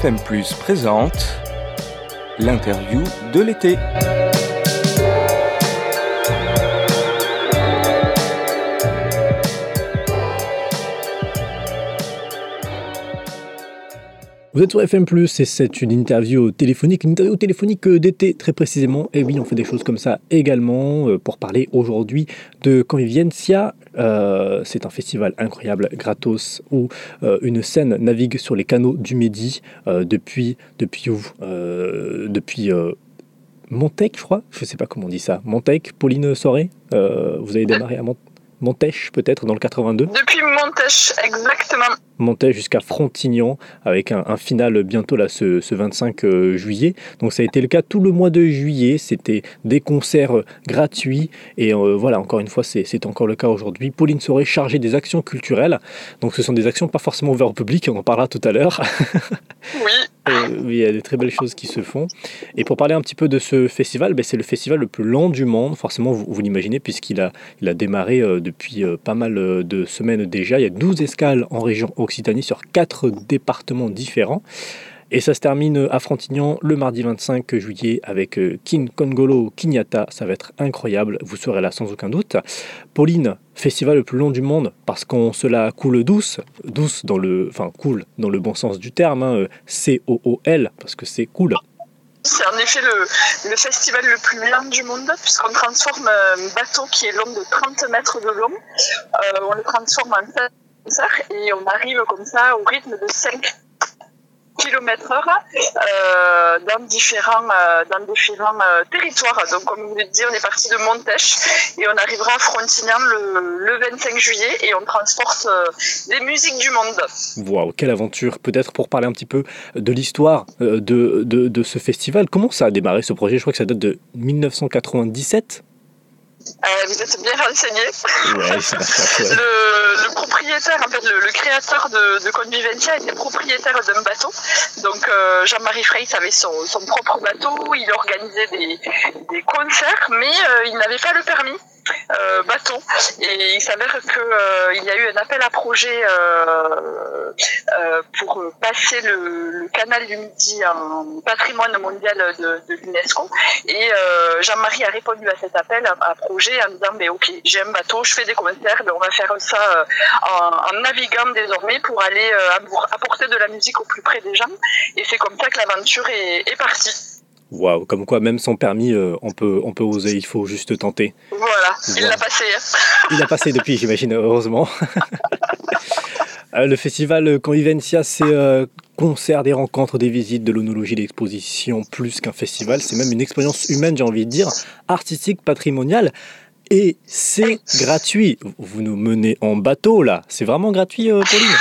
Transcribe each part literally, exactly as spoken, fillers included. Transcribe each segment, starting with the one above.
F M plus présente l'interview de l'été. Vous êtes sur F M plus, et c'est une interview téléphonique, une interview téléphonique d'été très précisément. Et oui, on fait des choses comme ça également euh, pour parler aujourd'hui de Convivencia. Euh, c'est un festival incroyable, gratos, où euh, une scène navigue sur les canaux du Midi euh, depuis, depuis où euh, Depuis euh, Montaic, je crois. Je ne sais pas comment on dit ça. Montaic, Pauline Soré, euh, vous avez démarré à Mont- Montèche, peut-être, dans le quatre-vingt-deux. Depuis Montèche, exactement. Montait jusqu'à Frontignan avec un, un final bientôt là ce, ce vingt-cinq euh, juillet. Donc ça a été le cas tout le mois de juillet. C'était des concerts euh, gratuits et euh, voilà, encore une fois c'est, c'est encore le cas aujourd'hui. Pauline Soré chargée des actions culturelles. Donc ce sont des actions pas forcément ouvertes au public, on en parlera tout à l'heure. Oui. Euh, oui, il y a des très belles choses qui se font. Et pour parler un petit peu de ce festival, ben, c'est le festival le plus lent du monde, forcément vous, vous l'imaginez, puisqu'il a, il a démarré euh, depuis euh, pas mal euh, de semaines déjà. Il y a douze escales en région Occitanie sur quatre départements différents. Et ça se termine à Frontignan le mardi vingt-cinq juillet avec euh, King Kongolo Kinyata. Ça va être incroyable, vous serez là sans aucun doute. Pauline, festival le plus long du monde parce qu'on se la coule douce, douce dans le, enfin cool dans le bon sens du terme, hein, C O O L parce que c'est cool. C'est en effet le, le festival le plus long du monde puisqu'on transforme un bateau qui est long de trente mètres de long, euh, on le transforme en concert et on arrive comme ça au rythme de cinq kilomètres heure euh, dans différents, euh, dans différents euh, territoires. Donc comme vous le dites, on est parti de Montèche et on arrivera à Frontignan le, le vingt-cinq juillet et on transporte euh, des musiques du monde. Waouh, quelle aventure! Peut-être pour parler un petit peu de l'histoire euh, de, de, de ce festival, comment ça a démarré ce projet? Je crois que ça date de dix-neuf cent quatre-vingt-dix-sept. Euh, vous êtes bien renseigné. Ouais, c'est pas ça, ouais. le, le propriétaire, en fait, le, le créateur de, de Convivencia était propriétaire d'un bateau. Donc euh, Jean-Marie Freyss avait son, son propre bateau, il organisait des, des concerts, mais euh, il n'avait pas le permis. Euh, bateau et il s'avère qu'il euh, y a eu un appel à projet euh, euh, pour passer le, le canal du Midi en patrimoine mondial de, de l'UNESCO et euh, Jean-Marie a répondu à cet appel à, à projet en disant mais ok, j'ai un bateau, je fais des concerts, mais on va faire ça euh, en, en naviguant désormais pour aller euh, apporter de la musique au plus près des gens et c'est comme ça que l'aventure est, est partie. Waouh, comme quoi même sans permis, euh, on peut, on peut oser, il faut juste tenter. Voilà, il voilà. l'a passé. Il l'a passé depuis, j'imagine, heureusement. euh, le festival Convivencia, c'est euh, concert, des rencontres, des visites, de l'onologie, d'exposition, plus qu'un festival. C'est même une expérience humaine, j'ai envie de dire, artistique, patrimoniale. Et c'est gratuit. Vous nous menez en bateau, là. C'est vraiment gratuit, euh, Pauline?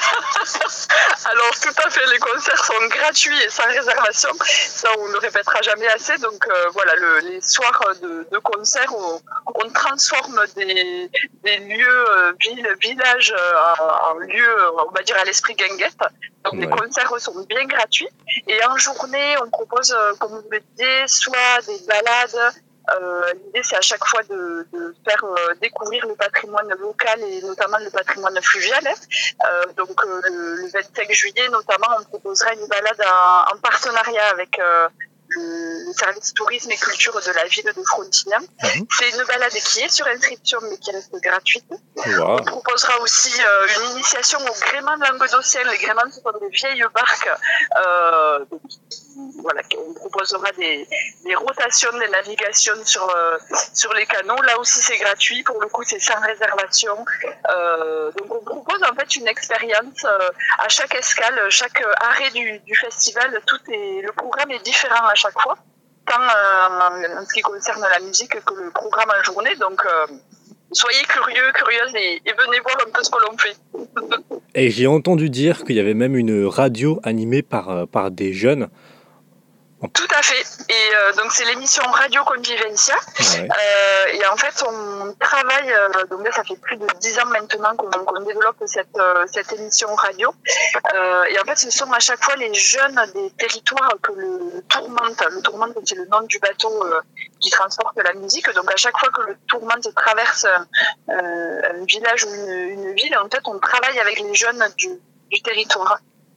Alors tout à fait, les concerts sont gratuits et sans réservation, ça on ne le répétera jamais assez, donc euh, voilà, le, les soirs de, de concert, on, on transforme des, des lieux, euh, villes, villages euh, en, en lieux, on va dire à l'esprit guinguette, donc ouais. Les concerts sont bien gratuits, et en journée on propose, euh, comme vous le disiez, soit des balades. Euh, l'idée c'est à chaque fois de, de faire euh, découvrir le patrimoine local et notamment le patrimoine fluvial. Euh, donc euh, le, le vingt-cinq juillet notamment on proposera une balade en, en partenariat avec euh, le, le service tourisme et culture de la ville de Frontignan. Mmh. C'est une balade qui est sur inscription mais qui reste gratuite. Wow. On proposera aussi euh, une initiation au gréement languedocien. Les gréments ce sont des vieilles barques. Euh, donc, voilà, on proposera des, des rotations, des navigations sur, euh, sur les canaux. Là aussi, c'est gratuit. Pour le coup, c'est sans réservation. Euh, donc, on propose en fait une expérience euh, à chaque escale, chaque arrêt du, du festival. Tout est, le programme est différent à chaque fois, tant euh, en ce qui concerne la musique que le programme en journée. Donc, euh, soyez curieux, curieuses et, et venez voir un peu ce que l'on fait. Et j'ai entendu dire qu'il y avait même une radio animée par, par des jeunes. Tout à fait. Et euh, donc c'est l'émission Radio Convivencia. Ouais. Euh, et en fait on travaille, euh, donc là ça fait plus de dix ans maintenant qu'on, qu'on développe cette, euh, cette émission radio. Euh, et en fait ce sont à chaque fois les jeunes des territoires que le Tourmente, le Tourmente c'est le nom du bateau euh, qui transporte la musique. Donc à chaque fois que le Tourmente traverse euh, un village ou une, une ville, en fait on travaille avec les jeunes du, du territoire.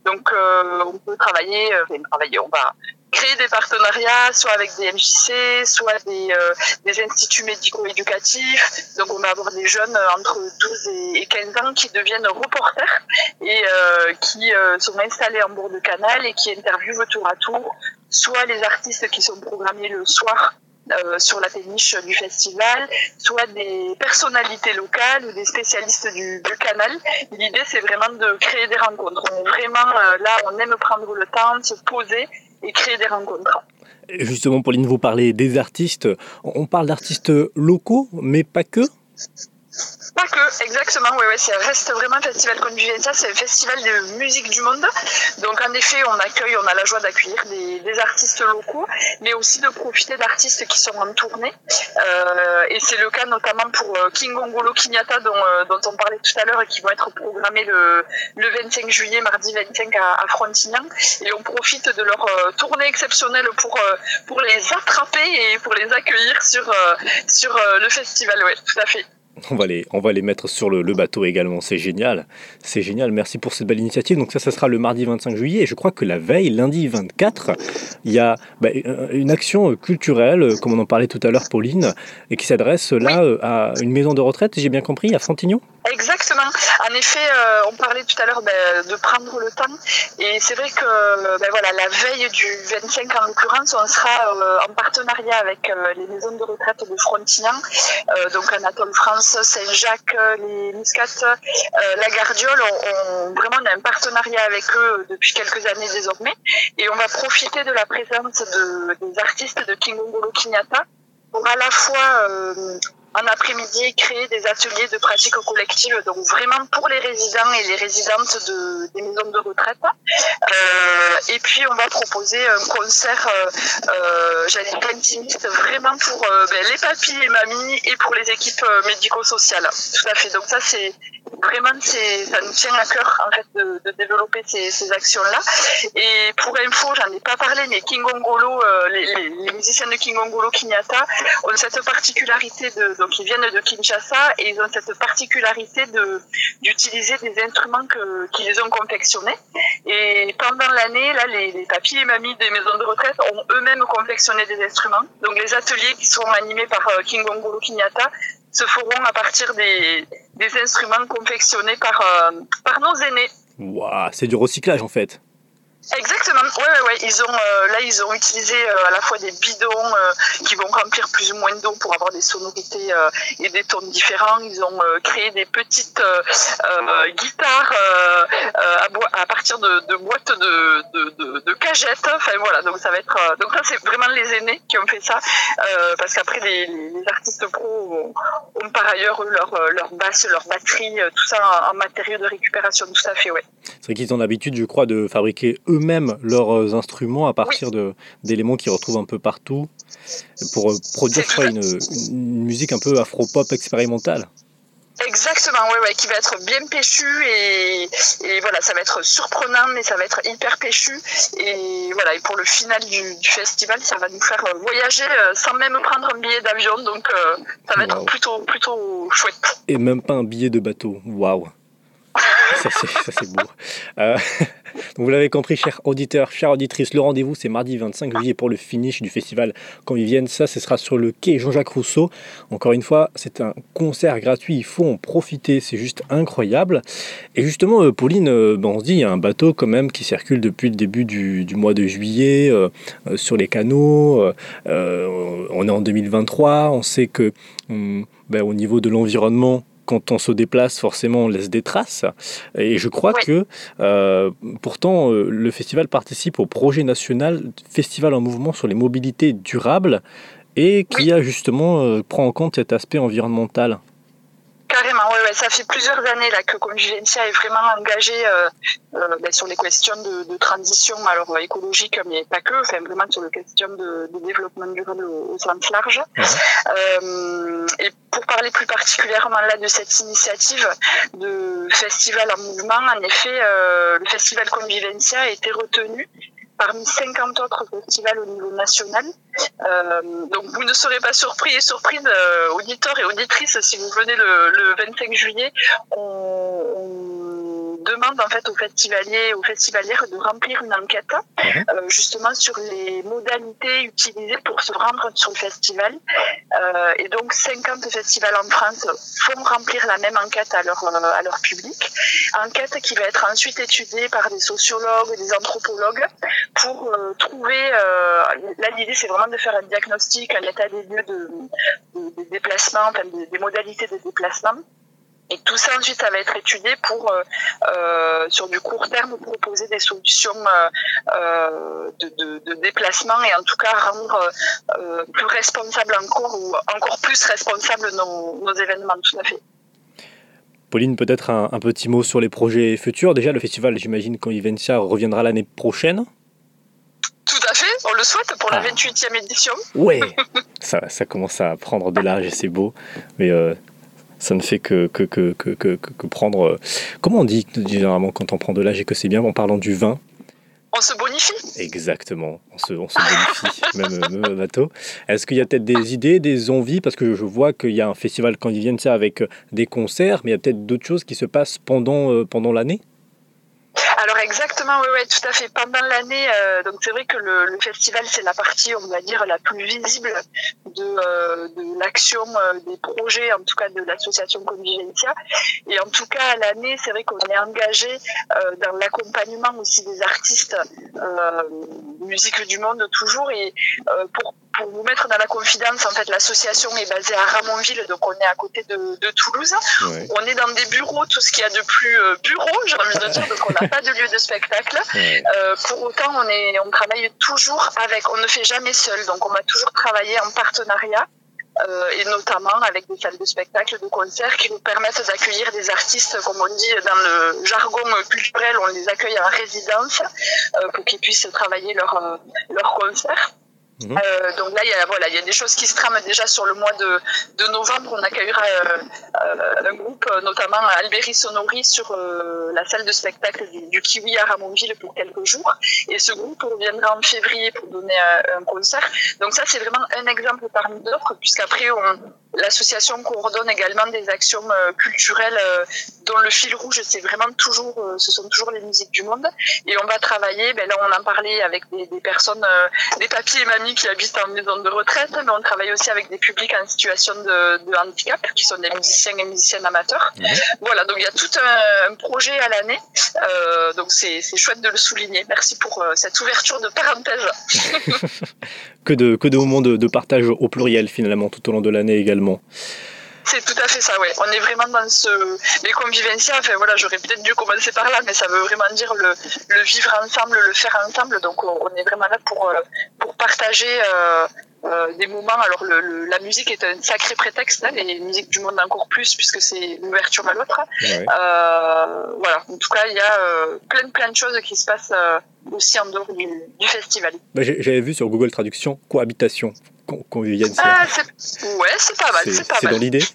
Donc euh, on peut travailler, euh, enfin, travailler, on va créer des partenariats, soit avec des M J C, soit des, euh, des instituts médico-éducatifs. Donc on va avoir des jeunes entre douze et quinze ans qui deviennent reporters et euh, qui euh, sont installés en bord de canal et qui interviewent tour à tour soit les artistes qui sont programmés le soir Euh, sur la péniche du festival, soit des personnalités locales ou des spécialistes du, du canal. L'idée, c'est vraiment de créer des rencontres. On est vraiment euh, là, on aime prendre le temps de se poser et créer des rencontres. Et justement, Pauline, vous parlez des artistes. On parle d'artistes locaux, mais pas que. Pas que, exactement, oui, ouais, ça reste vraiment un festival Convivencia, c'est un festival de musique du monde. Donc en effet, on accueille, on a la joie d'accueillir des, des artistes locaux, mais aussi de profiter d'artistes qui sont en tournée. Euh, et c'est le cas notamment pour Kingongolo Kinyata, dont, dont on parlait tout à l'heure, et qui vont être programmés le, le vingt-cinq juillet, mardi vingt-cinq à, à Frontignan. Et on profite de leur euh, tournée exceptionnelle pour, euh, pour les attraper et pour les accueillir sur, euh, sur euh, le festival, oui, tout à fait. On va, les, on va les mettre sur le, le bateau également, c'est génial, c'est génial, merci pour cette belle initiative. Donc ça, ça sera le mardi vingt-cinq juillet, et je crois que la veille, lundi vingt-quatre, il y a bah, une action culturelle, comme on en parlait tout à l'heure, Pauline, et qui s'adresse là oui. à une maison de retraite, j'ai bien compris, à Frontignan. Exactement. En effet, euh, on parlait tout à l'heure ben, de prendre le temps, et c'est vrai que ben, voilà, la veille du vingt-cinq en l'occurrence, on sera euh, en partenariat avec euh, les maisons de retraite de Frontignan, euh, donc Anatole France, Saint-Jacques, les Muscates, euh, la Gardiole. On, on, vraiment, on a un partenariat avec eux depuis quelques années désormais, et on va profiter de la présence de, des artistes de Kingongolo Kinyata pour à la fois euh, en après-midi créer des ateliers de pratique collective, donc vraiment pour les résidents et les résidentes de, des maisons de retraite. Euh, et puis on va proposer un concert, euh, euh, j'allais dire intimiste, vraiment pour euh, ben, les papis et mamies et pour les équipes euh, médico-sociales. Tout à fait. Donc ça c'est vraiment, c'est, ça nous tient à cœur en fait de, de développer ces, ces actions-là. Et pour info, j'en ai pas parlé, mais Kingongolo, euh, les, les, les musiciens de Kingongolo Kinyata ont cette particularité de, donc ils viennent de Kinshasa et ils ont cette particularité de d'utiliser des instruments que, qu'ils ont confectionnés. Et pendant l'année, là, les, les papis et mamies des maisons de retraite ont eux-mêmes confectionné des instruments. Donc les ateliers qui seront animés par euh, Kingongolo Kinyata se feront à partir des, des instruments confectionnés par, euh, par nos aînés. Waouh, c'est du recyclage en fait. Exactement, ouais, ouais, ouais. Ils ont, euh, là, ils ont utilisé euh, à la fois des bidons euh, qui vont remplir plus ou moins d'eau pour avoir des sonorités euh, et des tons différents. Ils ont euh, créé des petites euh, euh, guitares euh, euh, à, bo- à partir de, de boîtes de, de, de, de cagettes. Enfin voilà, donc ça va être. Euh, donc là, c'est vraiment les aînés qui ont fait ça, euh, parce qu'après les, les artistes pros ont, ont par ailleurs eux, leur leur basse, leur batterie, tout ça en, en matériaux de récupération. Tout à fait, ouais. C'est vrai qu'ils ont l'habitude, je crois, de fabriquer eux-mêmes leurs instruments à partir oui. de, d'éléments qu'ils retrouvent un peu partout pour produire, je crois, une, une musique un peu afro-pop expérimentale. Exactement, ouais, ouais, qui va être bien péchu et, et voilà, ça va être surprenant, mais ça va être hyper péchu. Et voilà, et pour le final du, du festival, ça va nous faire voyager sans même prendre un billet d'avion, donc euh, ça va wow. être plutôt, plutôt chouette. Et même pas un billet de bateau, waouh! Ça c'est, ça c'est beau. Euh, donc vous l'avez compris, chers auditeurs, chères auditrices, le rendez-vous c'est mardi vingt-cinq juillet pour le finish du festival Convivencia. Ça, ce sera sur le quai Jean-Jacques Rousseau. Encore une fois, c'est un concert gratuit, il faut en profiter, c'est juste incroyable. Et justement, euh, Pauline, euh, ben on se dit, il y a un bateau quand même qui circule depuis le début du, du mois de juillet euh, euh, sur les canaux. Euh, euh, on est en deux mille vingt-trois, on sait que euh, ben, au niveau de l'environnement, quand on se déplace, forcément, on laisse des traces. Et je crois oui. que, euh, pourtant, euh, le festival participe au projet national Festival en mouvement sur les mobilités durables et qui oui. a justement euh, prend en compte cet aspect environnemental. Carrément, oui, ouais. Ça fait plusieurs années là, que Convivencia est vraiment engagé euh, euh, ben, sur les questions de, de transition, alors écologique, mais pas que, enfin, vraiment sur les questions de, de développement durable au, au sens large. Mmh. Euh, et pour parler plus particulièrement là de cette initiative de festival en mouvement, en effet, euh, le festival Convivencia a été retenu parmi cinquante autres festivals au niveau national. Euh, donc vous ne serez pas surpris et surprises, euh, auditeurs et auditrices, si vous venez le, le vingt-cinq juillet. On, on demande en fait aux festivaliers, aux festivalières de remplir une enquête mmh. euh, justement sur les modalités utilisées pour se rendre sur le festival. Euh, et donc cinquante festivals en France font remplir la même enquête à leur, à leur public. Enquête qui va être ensuite étudiée par des sociologues, des anthropologues pour euh, trouver, euh, là l'idée c'est vraiment de faire un diagnostic, un état des lieux de, de, de déplacement, enfin des, des modalités de déplacement. Et tout ça, ensuite, ça va être étudié pour, euh, euh, sur du court terme, proposer des solutions euh, de, de, de déplacement et en tout cas rendre euh, plus responsable encore ou encore plus responsable nos, nos événements, tout à fait. Pauline, peut-être un, un petit mot sur les projets futurs. Déjà, le festival, j'imagine, Convivencia reviendra l'année prochaine. Tout à fait, on le souhaite pour ah. la vingt-huitième édition. Ouais, ça, ça commence à prendre de l'âge et c'est beau. Mais... Euh, ça ne fait que, que, que, que, que, que prendre... Euh, comment on dit généralement quand on prend de l'âge et que c'est bien en parlant du vin? On se bonifie. Exactement, on se, on se bonifie, même, même bateau. Est-ce qu'il y a peut-être des idées, des envies? Parce que je vois qu'il y a un festival Convivencia avec des concerts, mais il y a peut-être d'autres choses qui se passent pendant, euh, pendant l'année? Alors exactement, oui, oui, tout à fait. Pendant l'année, euh, donc c'est vrai que le, le festival, c'est la partie, on va dire, la plus visible de, euh, de l'action, euh, des projets, en tout cas de l'association Convivencia. Et en tout cas, à l'année, c'est vrai qu'on est engagé euh, dans l'accompagnement aussi des artistes, euh, musique du monde toujours. Et euh, pour Pour vous mettre dans la confidence, en fait, l'association est basée à Ramonville, donc on est à côté de, de Toulouse. Ouais. On est dans des bureaux, tout ce qu'il y a de plus euh, bureau, j'ai envie de dire, donc on n'a pas de lieu de spectacle. Ouais. Euh, pour autant, on, est, on travaille toujours avec, on ne fait jamais seul, donc on va toujours travailler en partenariat. Euh, et notamment avec des salles de spectacle, de concerts qui nous permettent d'accueillir des artistes, comme on dit dans le jargon culturel, on les accueille en résidence euh, pour qu'ils puissent travailler leur, euh, leur concert. Mmh. Euh, donc là, il y a voilà, il y a des choses qui se trament déjà sur le mois de, de novembre. On accueillera euh, euh, un groupe, notamment Alberi Sonori, sur euh, la salle de spectacle du, du Kiwi à Ramonville pour quelques jours. Et ce groupe reviendra en février pour donner un, un concert. Donc ça, c'est vraiment un exemple parmi d'autres, puisqu'après, on, l'association coordonne également des actions euh, culturelles euh, dont le fil rouge, c'est vraiment toujours, euh, ce sont toujours les musiques du monde. Et on va travailler, ben là, on en parlait avec des, des personnes, euh, des papis et mamies qui habitent en maison de retraite, mais on travaille aussi avec des publics en situation de, de handicap, qui sont des musiciens et musiciennes amateurs. Mmh. Voilà, donc il y a tout un, un projet à l'année, euh, donc c'est, c'est chouette de le souligner. Merci pour euh, cette ouverture de parenthèse. que, de, que de moments de, de partage au pluriel, finalement, tout au long de l'année également. C'est tout à fait ça, ouais. On est vraiment dans ce... Les Convivencia, enfin voilà, j'aurais peut-être dû commencer par là, mais ça veut vraiment dire le, le vivre ensemble, le faire ensemble. Donc on est vraiment là pour, pour partager euh, euh, des moments. Alors le, le, la musique est un sacré prétexte, hein, les musiques du monde encore plus, puisque c'est l'ouverture à l'autre. Ouais. Euh, voilà, en tout cas, il y a euh, plein, plein de choses qui se passent euh, aussi en dehors du, du festival. Bah, j'avais vu sur Google Traduction, cohabitation. Convivencia. Ah, c'est... Ouais, c'est pas mal, c'est, c'est pas c'est mal. dans l'idée.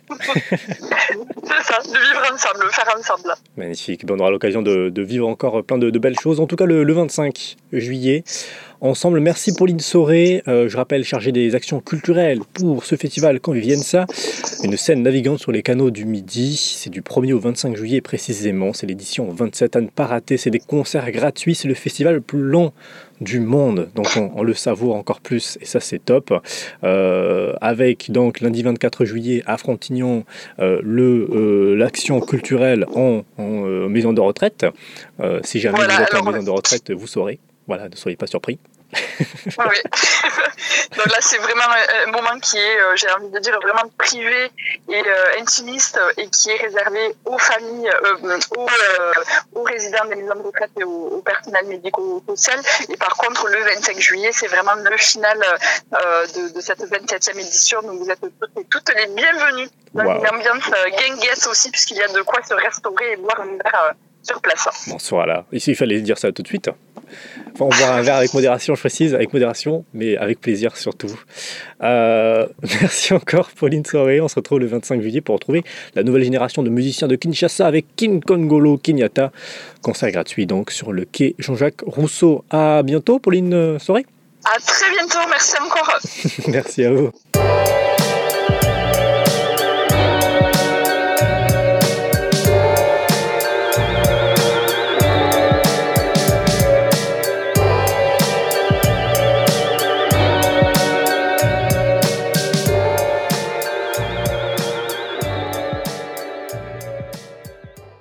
C'est ça, de vivre ensemble, faire ensemble. Magnifique, on aura l'occasion de, de vivre encore plein de, de belles choses, en tout cas le, le vingt-cinq juillet. Ensemble, merci Pauline Soré, euh, je rappelle chargée des actions culturelles pour ce festival Convivencia, une scène navigante sur les canaux du Midi, c'est du premier au vingt-cinq juillet précisément, c'est l'édition vingt-sept à ne pas rater, c'est des concerts gratuits, c'est le festival le plus long du monde, donc on, on le savoure encore plus et ça c'est top. Euh, avec donc lundi vingt-quatre juillet à Frontignan euh, le, euh, l'action culturelle en, en euh, maison de retraite. Euh, si jamais voilà, vous êtes alors, en maison de retraite, vous saurez. Voilà, ne soyez pas surpris. Oui. Donc là, c'est vraiment un moment qui est, euh, j'ai envie de dire, vraiment privé et euh, intimiste et qui est réservé aux familles, euh, aux, euh, aux résidents des maisons de retraite et aux, aux personnels médico-sociaux. Et par contre, le vingt-cinq juillet, c'est vraiment le final euh, de, de cette vingt-septième édition. Donc vous êtes toutes et toutes les bienvenues dans wow. une ambiance euh, guinguette aussi, puisqu'il y a de quoi se restaurer et boire un verre euh, sur place. Bonsoir là. Ici, il fallait dire ça tout de suite. Enfin, on boira un verre avec modération, je précise, avec modération, mais avec plaisir surtout. Euh, merci encore Pauline Soré, on se retrouve le vingt-cinq juillet pour retrouver la nouvelle génération de musiciens de Kinshasa avec King Kongolo Kenyatta. Concert gratuit donc sur le quai Jean-Jacques Rousseau. À bientôt Pauline Soré. À très bientôt, merci encore. Merci à vous.